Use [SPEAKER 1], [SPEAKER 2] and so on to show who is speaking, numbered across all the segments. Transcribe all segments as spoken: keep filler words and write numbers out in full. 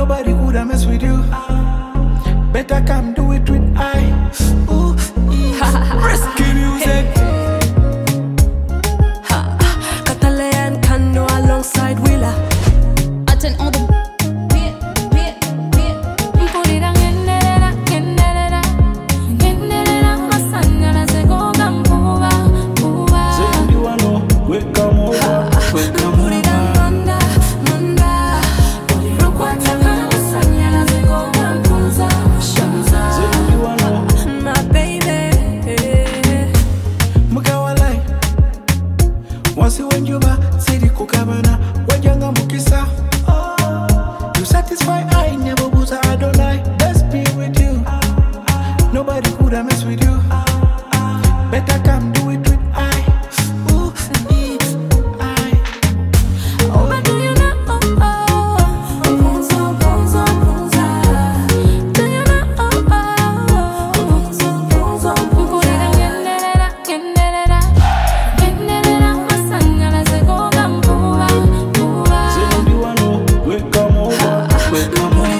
[SPEAKER 1] Nobody could have mess with you. Better come do it with I. Ooh, risky music.
[SPEAKER 2] Catalan Kano alongside Willa.
[SPEAKER 3] Attend all the beat, beat, beat. Put it on in there, in there, in there. Masanya na sego gambuwa, buwa.
[SPEAKER 1] Say you wanna wake up over, wake up over. Once when you ba, city kukabana, wajanga mukisa. You satisfy, I never was I don't lie. Best be with you. Nobody could have mess with you. Better come do it with I. Ooh, I.
[SPEAKER 3] Oh, but do you know? Oh, oh, bonzo, bonzo, bonzo. Do you know? Oh, oh, bonzo, bonzo, bonzo. Put it on in there, in there, in there. Masanya na sego gambuwa, buwa.
[SPEAKER 1] Say you wanna wake up over, wake up over.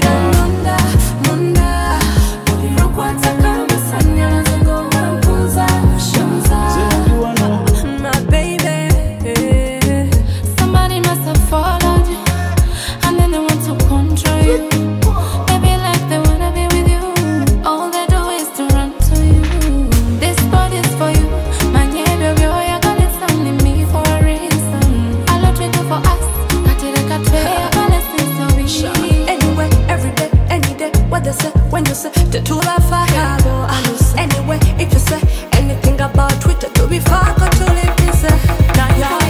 [SPEAKER 2] When you say the two of fire, anyway, if you say anything about Twitter, to be far, got to live this. Now you're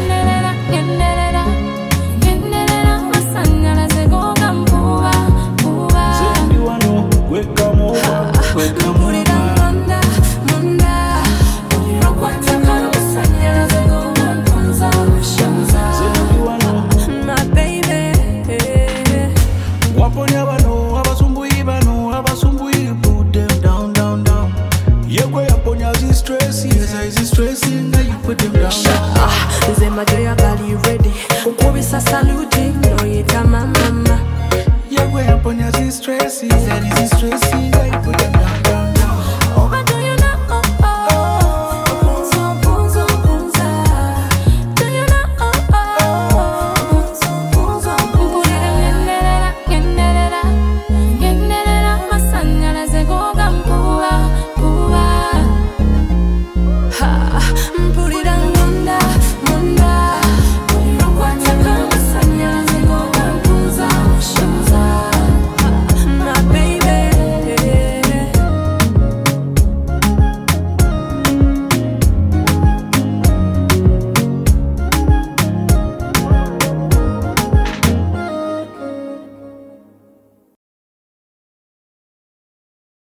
[SPEAKER 1] Say you wanna wake up over, wake up over. Stressing, now you put them down.
[SPEAKER 2] Nze majoya gali ready. Ukubisa saluting, no yita mama.
[SPEAKER 1] Yeah, we're up on your stressing, that is stressing, now you put them down.